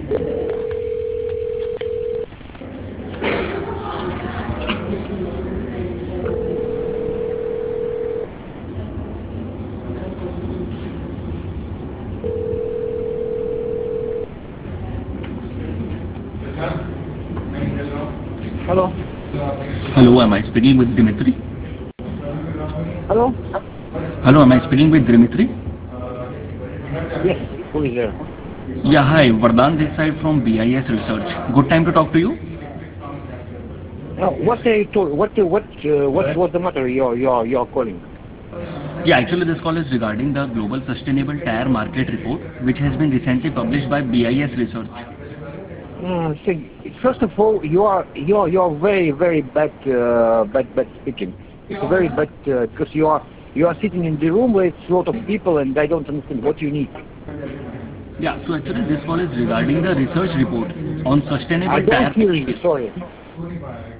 Hello? Hello, am I speaking with Dimitri? Hello? Hello, am I speaking with Dimitri? Yes, who is there? Yeah, hi, Vardhan this side from BIS Research. Good time to talk to you? What are you told? What was the matter? You're calling. Yeah, actually this call is regarding the Global Sustainable Tire Market Report, which has been recently published by BIS Research. First of all, you're very bad speaking. It's very bad because you are sitting in the room with a lot of people, and I don't understand what you need. Yeah, so actually this call is regarding the research report on I sustainable don't tire. hear you. Sorry.